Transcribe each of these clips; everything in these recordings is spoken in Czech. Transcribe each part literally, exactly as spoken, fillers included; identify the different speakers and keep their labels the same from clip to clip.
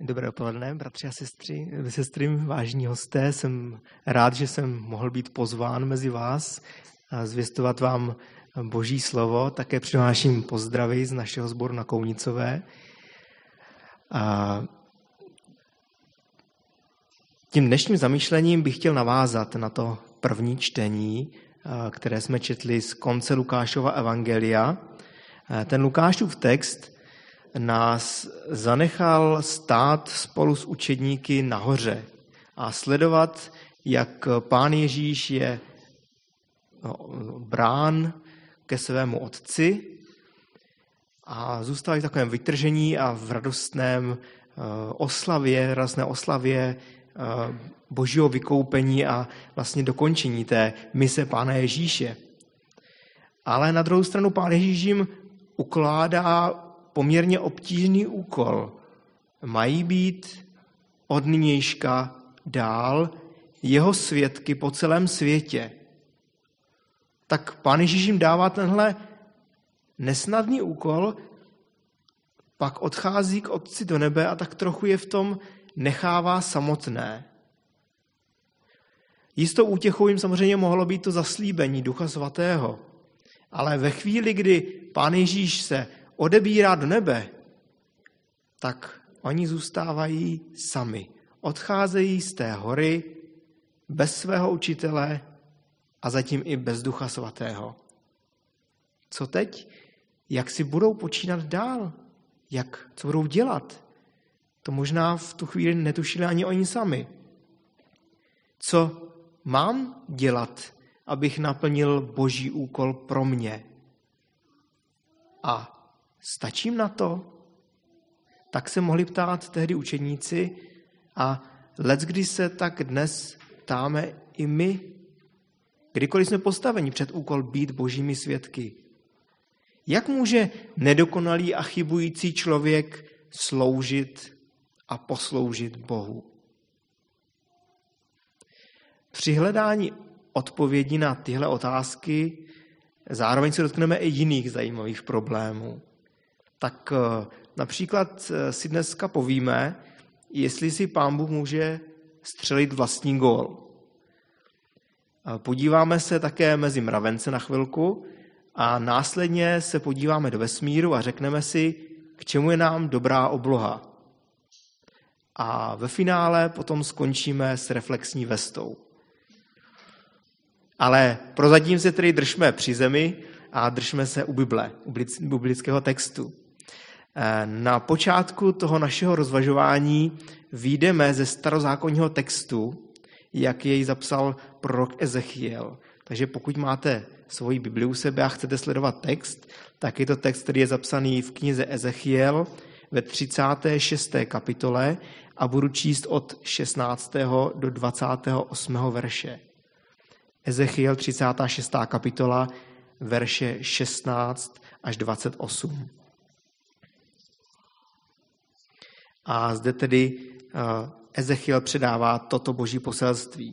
Speaker 1: Dobré odpoledne, bratři a sestry, sestry, vážní hosté. Jsem rád, že jsem mohl být pozván mezi vás a zvěstovat vám Boží slovo. Také přináším pozdravy z našeho sboru na Kounicové. A tím dnešním zamýšlením bych chtěl navázat na to první čtení, které jsme četli z konce Lukášova evangelia. Ten Lukášův text nás zanechal stát spolu s učedníky nahoře a sledovat, jak Pán Ježíš je brán ke svému otci a zůstávají v takovém vytržení a v radostném oslavě, radostné oslavě Božího vykoupení a vlastně dokončení té mise Pána Ježíše. Ale na druhou stranu Pán Ježíš jim ukládá poměrně obtížný úkol. Mají být od nynějška dál jeho svědky po celém světě. Tak Pán Ježíš jim dává tenhle nesnadný úkol, pak odchází k Otci do nebe a tak trochu je v tom nechává samotné. Jistou útěchou jim samozřejmě mohlo být to zaslíbení Ducha Svatého, ale ve chvíli, kdy Pán Ježíš se odebírá do nebe, tak oni zůstávají sami. Odcházejí z té hory bez svého učitele a zatím i bez Ducha Svatého. Co teď? Jak si budou počínat dál? Jak, co budou dělat? To možná v tu chvíli netušili ani oni sami. Co mám dělat, abych naplnil Boží úkol pro mě? A stačím na to? Tak se mohli ptát tehdy učedníci a leckdy se tak dnes ptáme i my, kdykoliv jsme postaveni před úkol být Božími svědky. Jak může nedokonalý a chybující člověk sloužit a posloužit Bohu? Při hledání odpovědi na tyhle otázky zároveň se dotkneme i jiných zajímavých problémů. Tak například si dneska povíme, jestli si Pán Bůh může střelit vlastní gól. Podíváme se také mezi mravence na chvilku a následně se podíváme do vesmíru a řekneme si, k čemu je nám dobrá obloha. A ve finále potom skončíme s reflexní vestou. Ale prozatím se tedy držme při zemi a držme se u Bible, u biblického textu. Na počátku toho našeho rozvažování vyjdeme ze starozákonního textu, jak jej zapsal prorok Ezechiel. Takže pokud máte svoji Bibli u sebe a chcete sledovat text, tak je to text, který je zapsaný v knize Ezechiel ve třicáté šesté kapitole a budu číst od šestnáctého do dvacátého osmého verše. Ezechiel třicátá šestá kapitola, verše šestnáct až dvacet osm. A zde tedy Ezechiel předává toto Boží poselství.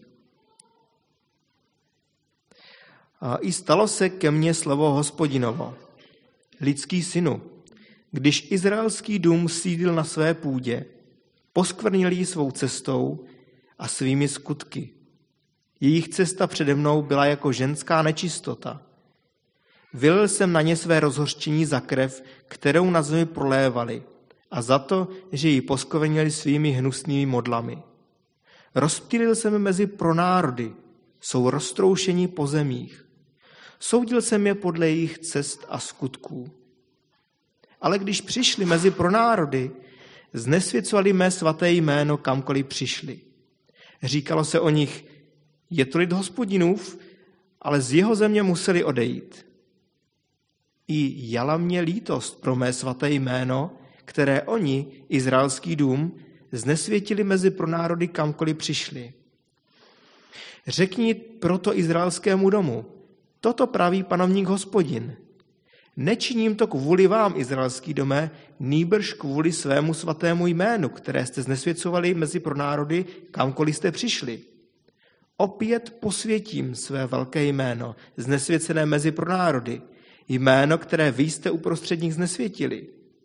Speaker 1: I stalo se ke mně slovo Hospodinovo, lidský synu, když izraelský dům sídlil na své půdě, poskvrnil ji svou cestou a svými skutky. Jejich cesta přede mnou byla jako ženská nečistota. Vylil jsem na ně své rozhořčení za krev, kterou na zemi prolévali, a za to, že ji poskvrnili svými hnusnými modlami. Rozptýlil jsem je mezi pronárody, jsou roztroušeni po zemích. Soudil jsem je podle jejich cest a skutků. Ale když přišli mezi pronárody, znesvěcovali mé svaté jméno, kamkoliv přišli. Říkalo se o nich, je to lid Hospodinův, ale z jeho země museli odejít. I jala mě lítost pro mé svaté jméno, které oni, izraelský dům, znesvětili mezi pronárody, kamkoliv přišli. Řekni proto izraelskému domu, toto praví panovník Hospodin. Nečiním to kvůli vám, izraelský dome, nýbrž kvůli svému svatému jménu, které jste znesvěcovali mezi pronárody, kamkoliv jste přišli. Opět posvětím své velké jméno, znesvěcené mezi pronárody, jméno, které vy jste uprostřed nich znesvětili.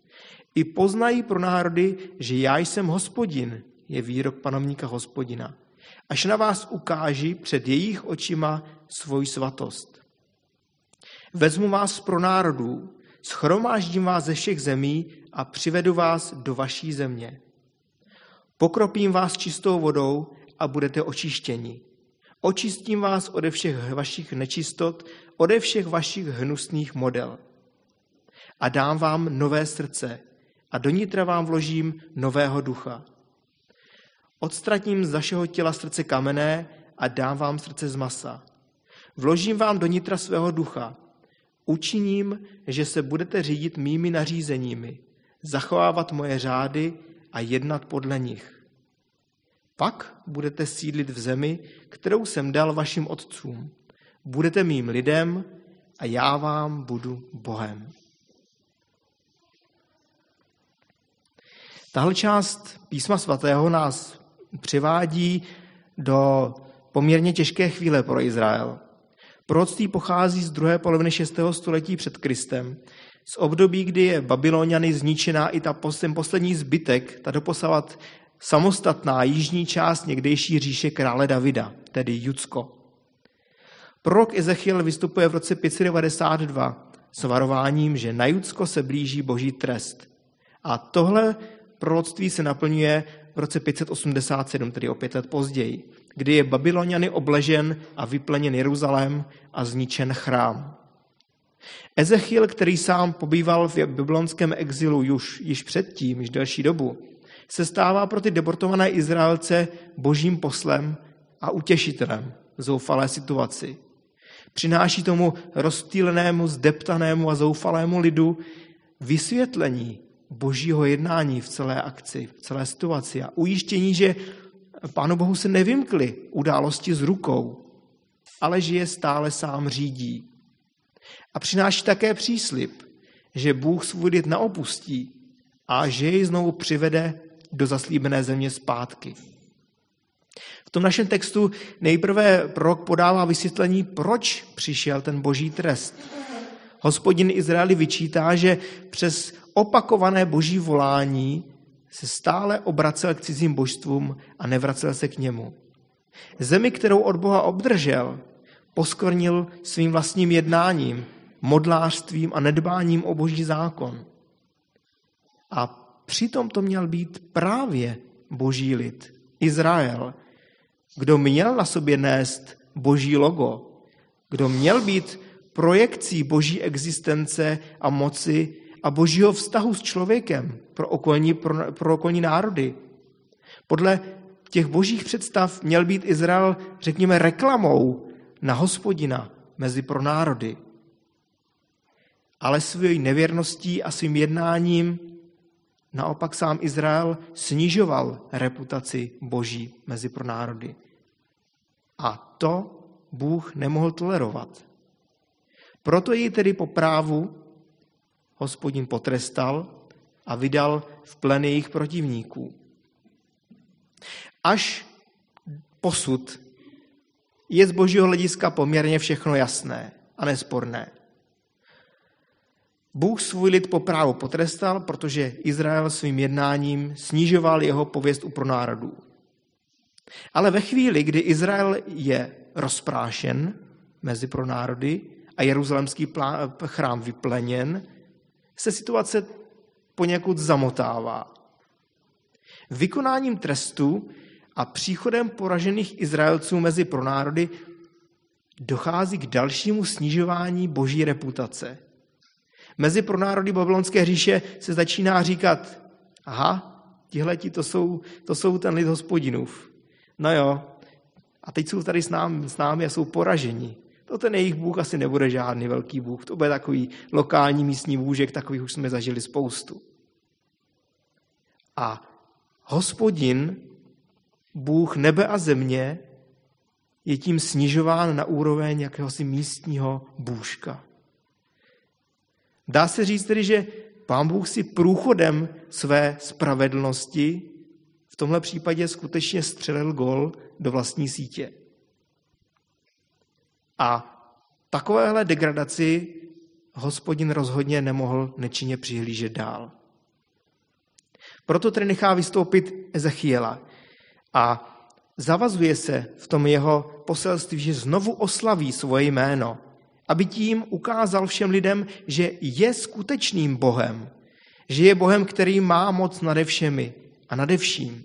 Speaker 1: I poznají pro národy, že já jsem Hospodin, je výrok panovníka Hospodina, až na vás ukáži před jejich očima svoji svatost. Vezmu vás pro národů, shromáždím vás ze všech zemí a přivedu vás do vaší země. Pokropím vás čistou vodou a budete očištěni. Očistím vás ode všech vašich nečistot, ode všech vašich hnusných model. A dám vám nové srdce a do nitra vám vložím nového ducha. Odstratím z vašeho těla srdce kamenné a dám vám srdce z masa. Vložím vám do nitra svého ducha. Učiním, že se budete řídit mými nařízeními, zachovávat moje řády a jednat podle nich. Pak budete sídlit v zemi, kterou jsem dal vašim otcům. Budete mým lidem a já vám budu Bohem. Tahle část Písma svatého nás přivádí do poměrně těžké chvíle pro Izrael. Proroctví pochází z druhé poloviny šestého století před Kristem, z období, kdy je Babyloniany zničená i ta ten poslední zbytek, ta doposavat samostatná jižní část někdejší říše krále Davida, tedy Judsko. Prorok Ezechiel vystupuje v roce pět set devadesát dva s varováním, že na Judsko se blíží boží trest. A tohle proroctví se naplňuje v roce pět set osmdesát sedm, tedy o pět let později, kdy je Babyloniany obležen a vypleněn Jeruzalém a zničen chrám. Ezechiel, který sám pobýval v babylonském exilu už, již předtím, již delší dobu, se stává pro ty deportované Izraelce božím poslem a utěšitelem v zoufalé situaci. Přináší tomu rozptýlenému, zdeptanému a zoufalému lidu vysvětlení božího jednání v celé akci, v celé situaci a ujištění, že Pánu Bohu se nevymkly události z rukou, ale že je stále sám řídí. A přináší také příslib, že Bůh svůj lid neopustí a že jej znovu přivede do zaslíbené země zpátky. V tom našem textu nejprve prorok podává vysvětlení, proč přišel ten boží trest. Hospodin Izraeli vyčítá, že přes opakované boží volání se stále obracel k cizím božstvům a nevracel se k němu. Zemi, kterou od Boha obdržel, poskvrnil svým vlastním jednáním, modlářstvím a nedbáním o boží zákon. A přitom to měl být právě boží lid, Izrael, kdo měl na sobě nést boží logo, kdo měl být projekcí boží existence a moci a božího vztahu s člověkem pro okolní, pro, pro okolní národy. Podle těch božích představ měl být Izrael, řekněme, reklamou na Hospodina mezi pro národy. Ale svou nevěrností a svým jednáním naopak sám Izrael snižoval reputaci boží mezi pro národy. A to Bůh nemohl tolerovat. Proto jej tedy po právu Hospodin potrestal a vydal v plen jejich protivníků. Až posud je z božího hlediska poměrně všechno jasné a nesporné. Bůh svůj lid po právu potrestal, protože Izrael svým jednáním snižoval jeho pověst u pronárodů. Ale ve chvíli, kdy Izrael je rozprášen mezi pronárody a jeruzalémský chrám vypleněn, se situace poněkud zamotává. Vykonáním trestu a příchodem poražených Izraelců mezi pronárody dochází k dalšímu snižování boží reputace. Mezi pronárody babylonské říše se začíná říkat, aha, tihleti to jsou, to jsou ten lid Hospodinův. No jo, a teď jsou tady s námi, s námi a jsou poraženi. To ten jejich Bůh asi nebude žádný velký Bůh. To bude takový lokální místní bůžek, takových už jsme zažili spoustu. A Hospodin, Bůh nebe a země, je tím snižován na úroveň jakéhosi místního bůžka. Dá se říct tedy, že Pán Bůh si průchodem své spravedlnosti v tomhle případě skutečně střelil gól do vlastní sítě. A takovéhle degradaci Hospodin rozhodně nemohl nečinně přihlížet dál. Proto tedy nechá vystoupit Ezechiela a zavazuje se v tom jeho poselství, že znovu oslaví svoje jméno, aby tím ukázal všem lidem, že je skutečným Bohem, že je Bohem, který má moc nade všemi a nade vším.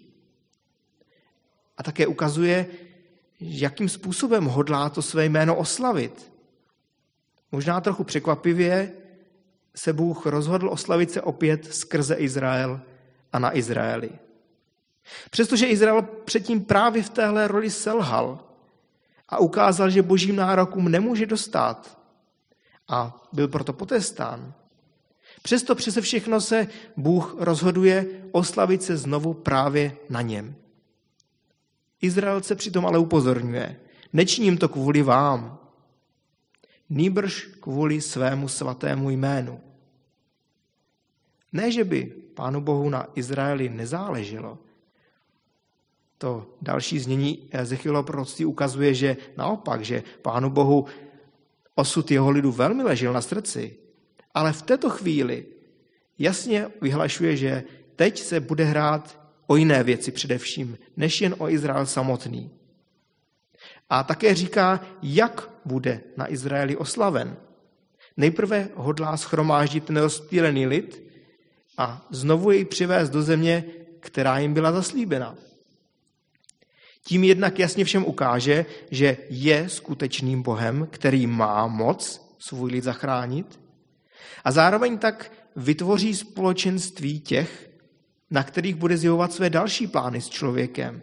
Speaker 1: A také ukazuje, jakým způsobem hodlá to své jméno oslavit. Možná trochu překvapivě se Bůh rozhodl oslavit se opět skrze Izrael a na Izraeli. Přestože Izrael předtím právě v téhle roli selhal a ukázal, že božím nárokům nemůže dostát a byl proto potrestán, přesto přese všechno se Bůh rozhoduje oslavit se znovu právě na něm. Izrael se přitom ale upozorňuje, nečiním to kvůli vám, nýbrž kvůli svému svatému jménu. Ne, že by Pánu Bohu na Izraeli nezáleželo. To další znění Ezechielova proroctví ukazuje, že naopak, že Pánu Bohu osud jeho lidu velmi ležel na srdci. Ale v této chvíli jasně vyhlašuje, že teď se bude hrát o jiné věci především, než jen o Izrael samotný. A také říká, jak bude na Izraeli oslaven. Nejprve hodlá shromáždit ten rozptýlený lid a znovu jej přivést do země, která jim byla zaslíbena. Tím jednak jasně všem ukáže, že je skutečným Bohem, který má moc svůj lid zachránit, a zároveň tak vytvoří společenství těch, na kterých bude zjevovat své další plány s člověkem.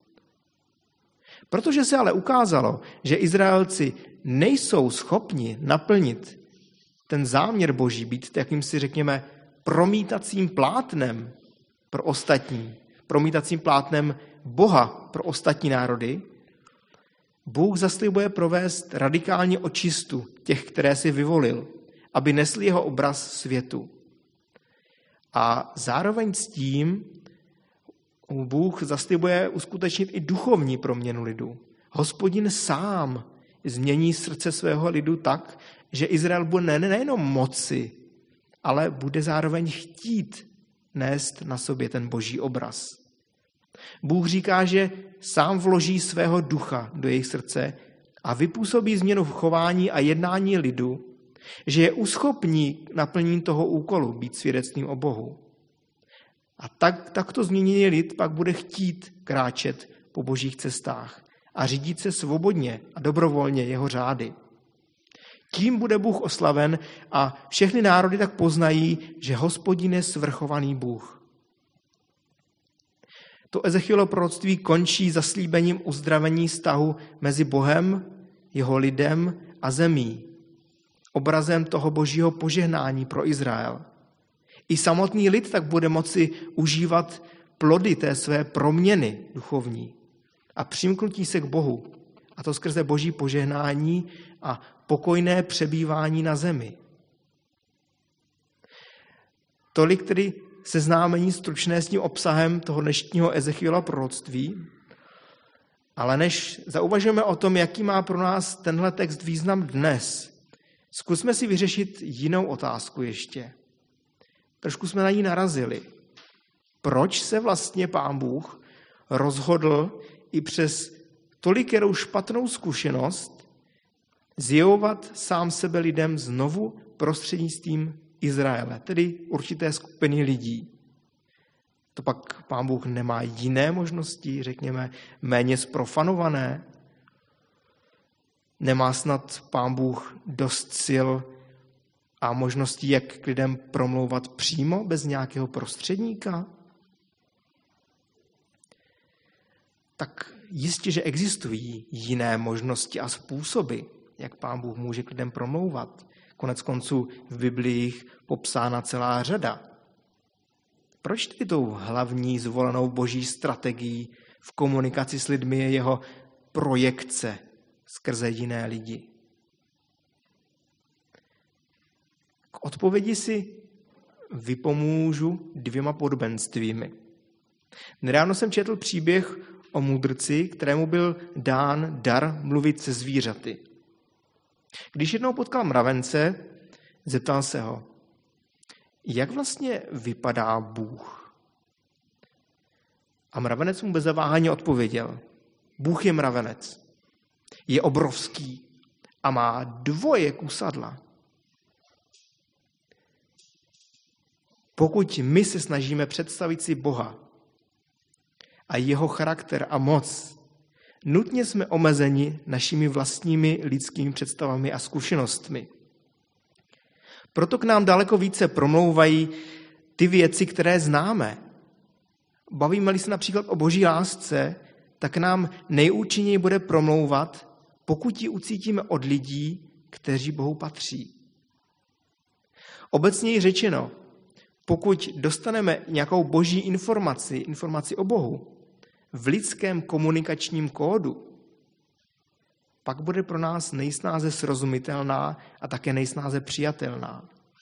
Speaker 1: Protože se ale ukázalo, že Izraelci nejsou schopni naplnit ten záměr Boží, být jakýmsi, řekněme, promítacím plátnem pro ostatní, promítacím plátnem Boha pro ostatní národy, Bůh zaslibuje provést radikální očistu těch, které si vyvolil, aby nesli jeho obraz světu. A zároveň s tím Bůh zaslibuje uskutečnit i duchovní proměnu lidu. Hospodin sám změní srdce svého lidu tak, že Izrael bude nejenom moci, ale bude zároveň chtít nést na sobě ten boží obraz. Bůh říká, že sám vloží svého ducha do jejich srdce a vypůsobí změnu v chování a jednání lidu, že je uschopní naplnění toho úkolu být svědectvím o Bohu. A tak, takto změněný lid pak bude chtít kráčet po božích cestách a řídit se svobodně a dobrovolně jeho řády. Tím bude Bůh oslaven a všechny národy tak poznají, že Hospodin je svrchovaný Bůh. To Ezechielovo proroctví končí zaslíbením uzdravení vztahu mezi Bohem, jeho lidem a zemí, obrazem toho božího požehnání pro Izrael. I samotný lid tak bude moci užívat plody té své proměny duchovní a přimknutí se k Bohu, a to skrze boží požehnání a pokojné přebývání na zemi. Tolik tedy seznámení stručné s tím obsahem toho dnešního Ezechielova proroctví, ale než zauvažujeme o tom, jaký má pro nás tenhle text význam dnes, zkusme si vyřešit jinou otázku ještě. Trošku jsme na ní narazili. Proč se vlastně Pán Bůh rozhodl i přes tolikerou špatnou zkušenost zjevovat sám sebe lidem znovu prostřednictvím Izraele, tedy určité skupiny lidí? To pak Pán Bůh nemá jiné možnosti, řekněme, méně zprofanované? Nemá snad Pán Bůh dost sil a možností, jak k lidem promlouvat přímo, bez nějakého prostředníka? Tak jistě, že existují jiné možnosti a způsoby, jak Pán Bůh může k lidem promlouvat. Konec konců v Biblii popsána celá řada. Proč tedy tou hlavní zvolenou boží strategií v komunikaci s lidmi je jeho projekce skrze jiné lidi? K odpovědi si vypomůžu dvěma podobenstvími. Nedávno jsem četl příběh o mudrci, kterému byl dán dar mluvit se zvířaty. Když jednou potkal mravence, zeptal se ho, jak vlastně vypadá Bůh? A mravenec mu bez zaváhání odpověděl: Bůh je mravenec. Je obrovský a má dvoje kusadla. Pokud my se snažíme představit si Boha a jeho charakter a moc, nutně jsme omezeni našimi vlastními lidskými představami a zkušenostmi. Proto k nám daleko více promlouvají ty věci, které známe. Bavíme-li se například o boží lásce, tak nám nejúčinněji bude promlouvat, pokud ji ucítíme od lidí, kteří Bohu patří. Obecněji řečeno, pokud dostaneme nějakou boží informaci, informaci o Bohu v lidském komunikačním kódu, pak bude pro nás nejsnáze srozumitelná a také nejsnáze přijatelná.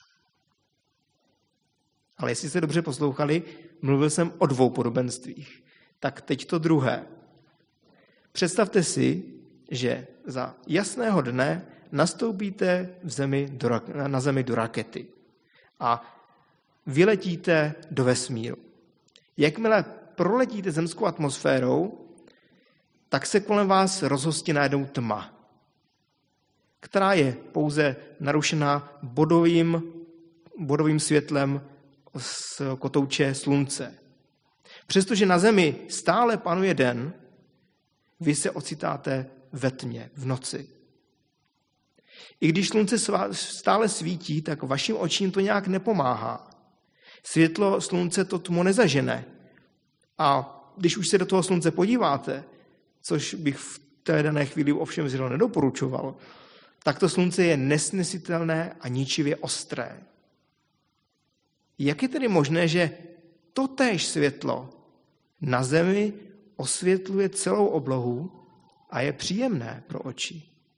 Speaker 1: Ale jestli jste dobře poslouchali, mluvil jsem o dvou podobenstvích. Tak teď to druhé. Představte si, že za jasného dne nastoupíte v zemi do, na zemi do rakety a vyletíte do vesmíru. Jakmile proletíte zemskou atmosférou, tak se kolem vás rozhostí najednou tma, která je pouze narušená bodovým, bodovým světlem z kotouče slunce. Přestože na zemi stále panuje den, vy se ocitáte ve tmě, v noci. I když slunce stále svítí, tak vašim očím to nějak nepomáhá. Světlo slunce to tmu nezažene. A když už se do toho slunce podíváte, což bych v té dané chvíli ovšem zřejmě nedoporučoval, tak to slunce je nesnesitelné a ničivě ostré. Jak je tedy možné, že totéž světlo na zemi osvětluje celou oblohu a je příjemné pro oči?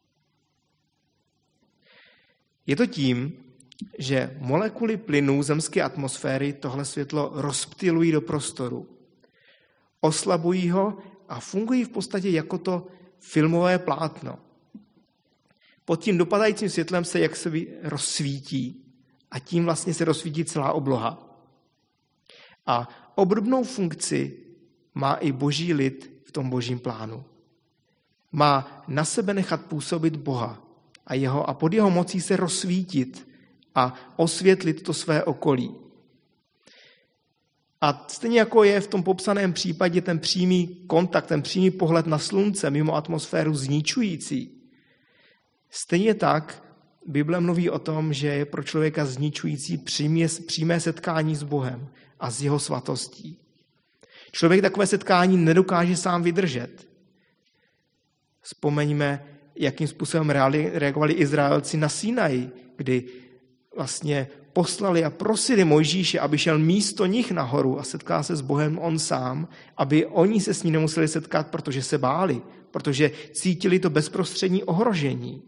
Speaker 1: Je to tím, že molekuly plynů zemské atmosféry tohle světlo rozptylují do prostoru. Oslabují ho a fungují v podstatě jako to filmové plátno. Pod tím dopadajícím světlem se jak se rozsvítí a tím vlastně se rozsvítí celá obloha. A obdobnou funkci má i boží lid v tom božím plánu. Má na sebe nechat působit Boha a, jeho, a pod jeho mocí se rozsvítit a osvětlit to své okolí. A stejně jako je v tom popsaném případě ten přímý kontakt, ten přímý pohled na slunce mimo atmosféru zničující, stejně tak Bible mluví o tom, že je pro člověka zničující přímé, přímé setkání s Bohem a s jeho svatostí. Člověk takové setkání nedokáže sám vydržet. Vzpomeňme, jakým způsobem reagovali Izraelci na Sinaji, kdy vlastně poslali a prosili Mojžíše, aby šel místo nich nahoru a setkal se s Bohem on sám, aby oni se s ní nemuseli setkat, protože se báli, protože cítili to bezprostřední ohrožení.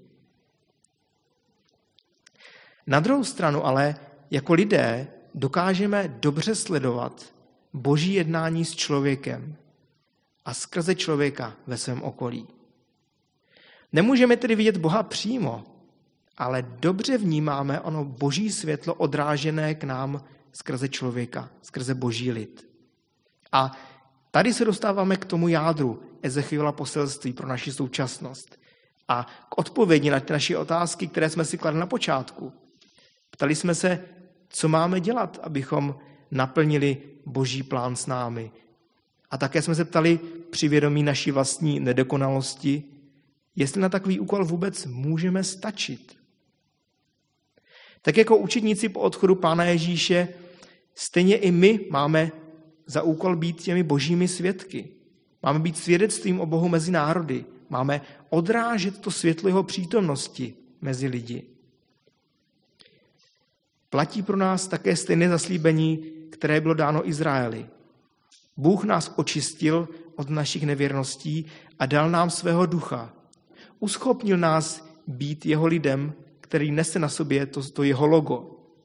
Speaker 1: Na druhou stranu ale jako lidé dokážeme dobře sledovat boží jednání s člověkem a skrze člověka ve svém okolí. Nemůžeme tedy vidět Boha přímo, ale dobře vnímáme ono boží světlo odrážené k nám skrze člověka, skrze boží lid. A tady se dostáváme k tomu jádru Ezechiela poselství pro naši současnost a k odpovědi na ty naše otázky, které jsme si kladli na počátku. Ptali jsme se, co máme dělat, abychom naplnili boží plán s námi. A také jsme se ptali při vědomí naší vlastní nedokonalosti, jestli na takový úkol vůbec můžeme stačit. Tak jako učedníci po odchodu Pána Ježíše, stejně i my máme za úkol být těmi božími svědky. Máme být svědectvím o Bohu mezi národy. Máme odrážet to světlo jeho přítomnosti mezi lidi. Platí pro nás také stejné zaslíbení, které bylo dáno Izraeli. Bůh nás očistil od našich nevěrností a dal nám svého ducha. Uschopnil nás být jeho lidem, který nese na sobě to, to jeho logo.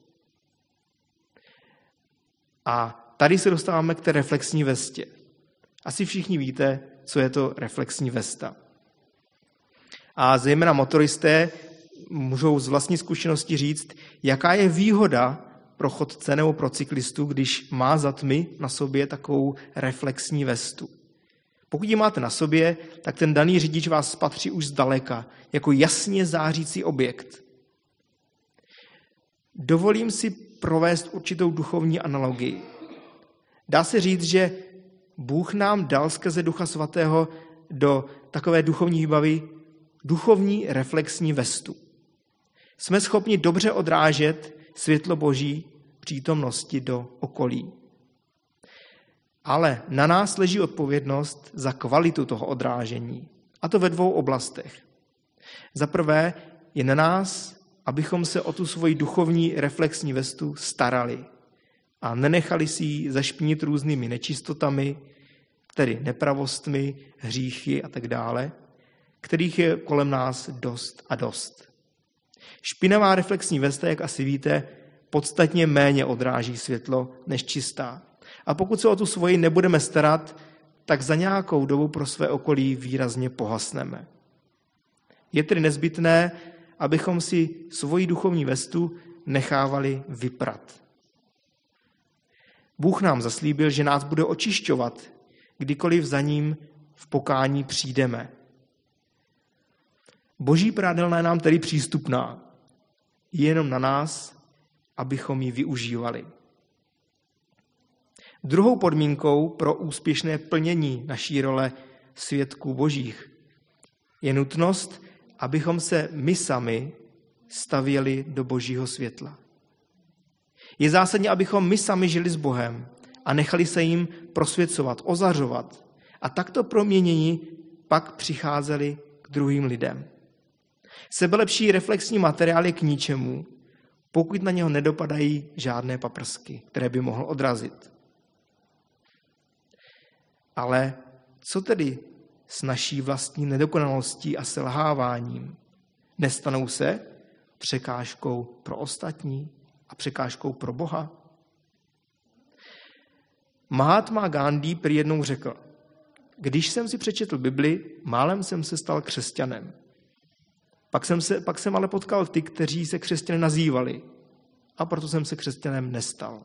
Speaker 1: A tady se dostáváme k té reflexní vestě. Asi všichni víte, co je to reflexní vesta. A zejména motoristé můžou z vlastní zkušenosti říct, jaká je výhoda pro chodce nebo pro cyklistu, když má za tmy na sobě takovou reflexní vestu. Pokud ji máte na sobě, tak ten daný řidič vás spatří už zdaleka, jako jasně zářící objekt. Dovolím si provést určitou duchovní analogii. Dá se říct, že Bůh nám dal skrze Ducha Svatého do takové duchovní výbavy duchovní reflexní vestu. Jsme schopni dobře odrážet světlo Boží přítomnosti do okolí. Ale na nás leží odpovědnost za kvalitu toho odrážení. A to ve dvou oblastech. Za prvé je na nás, abychom se o tu svoji duchovní reflexní vestu starali a nenechali si ji zašpinit různými nečistotami, tedy nepravostmi, hříchy a tak dále, kterých je kolem nás dost a dost. Špinavá reflexní vesta, jak asi víte, podstatně méně odráží světlo než čistá. A pokud se o tu svoji nebudeme starat, tak za nějakou dobu pro své okolí výrazně pohasneme. Je tedy nezbytné, abychom si svoji duchovní vestu nechávali vyprat. Bůh nám zaslíbil, že nás bude očišťovat, kdykoliv za ním v pokání přijdeme. Boží prádelna je nám tedy přístupná. Je jenom na nás, abychom ji využívali. Druhou podmínkou pro úspěšné plnění naší role svědků božích je nutnost, abychom se my sami stavěli do božího světla. Je zásadní, abychom my sami žili s Bohem a nechali se jim prosvěcovat, ozařovat a takto proměnění pak přicházeli k druhým lidem. Sebelepší reflexní materiál je k ničemu, pokud na něho nedopadají žádné paprsky, které by mohl odrazit. Ale co tedy s naší vlastní nedokonalostí a selháváním? Nestanou se překážkou pro ostatní a překážkou pro Boha? Mahatma Gandhi prý jednou řekl: když jsem si přečetl Bibli, málem jsem se stal křesťanem. Pak jsem, se, pak jsem ale potkal ty, kteří se křesťany nazývali, a proto jsem se křesťanem nestal.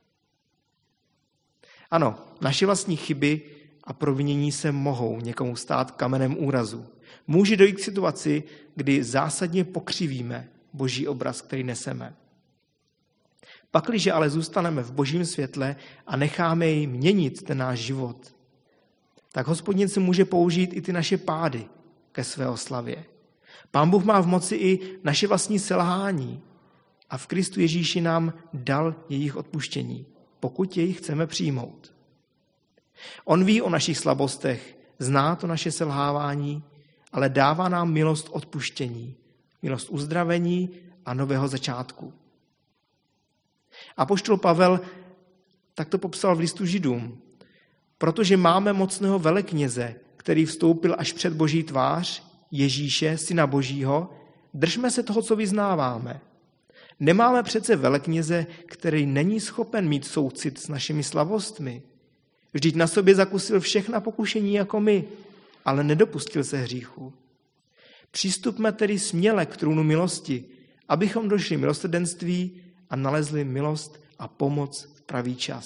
Speaker 1: Ano, naše vlastní chyby a provinění se mohou někomu stát kamenem úrazu. Může dojít k situaci, kdy zásadně pokřivíme boží obraz, který neseme. Pakliže ale zůstaneme v božím světle a necháme jej měnit ten náš život, tak Hospodin si může použít i ty naše pády ke své oslavě. Pán Bůh má v moci i naše vlastní selhání a v Kristu Ježíši nám dal jejich odpuštění, pokud jej chceme přijmout. On ví o našich slabostech, zná to naše selhávání, ale dává nám milost odpuštění, milost uzdravení a nového začátku. Apoštol Pavel tak to popsal v listu Židům. Protože máme mocného velekněze, který vstoupil až před Boží tvář, Ježíše, Syna Božího, držme se toho, co vyznáváme. Nemáme přece velekněze, který není schopen mít soucit s našimi slabostmi. Vždyť na sobě zakusil všechna pokušení jako my, ale nedopustil se hříchu. Přistupme tedy směle k trůnu milosti, abychom došli milosrdenství a nalezli milost a pomoc v pravý čas.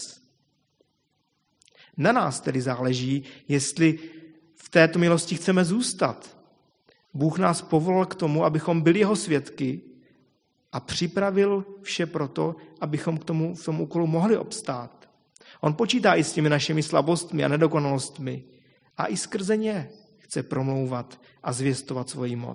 Speaker 1: Na nás tedy záleží, jestli v této milosti chceme zůstat. Bůh nás povolal k tomu, abychom byli jeho svědky a připravil vše proto, abychom k tomu, v tom úkolu mohli obstát. On počítá i s těmi našimi slabostmi a nedokonalostmi a i skrze ně chce promlouvat a zvěstovat svoji moc.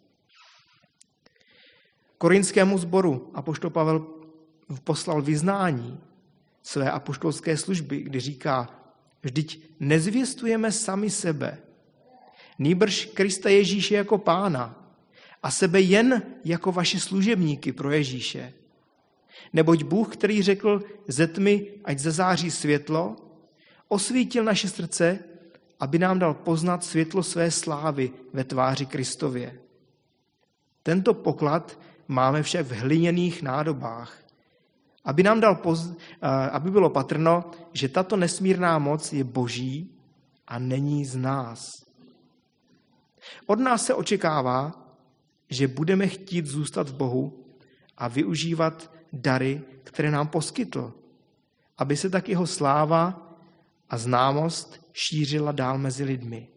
Speaker 1: Korintskému sboru apoštol Pavel poslal vyznání své apoštolské služby, kdy říká: vždyť nezvěstujeme sami sebe, nýbrž Krista Ježíše jako Pána a sebe jen jako vaše služebníky pro Ježíše. Neboť Bůh, který řekl ze tmy, ať zazáří světlo, osvítil naše srdce, aby nám dal poznat světlo své slávy ve tváři Kristově. Tento poklad máme však v hliněných nádobách, aby nám dal poz... aby bylo patrno, že tato nesmírná moc je boží a není z nás. Od nás se očekává, že budeme chtít zůstat v Bohu a využívat dary, které nám poskytl, aby se tak jeho sláva a známost šířila dál mezi lidmi.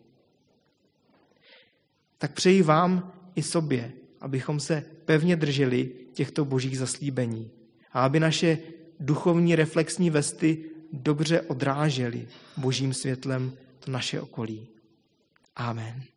Speaker 1: Tak přeji vám i sobě, abychom se pevně drželi těchto božích zaslíbení a aby naše duchovní reflexní vesty dobře odrážely božím světlem to naše okolí. Amen.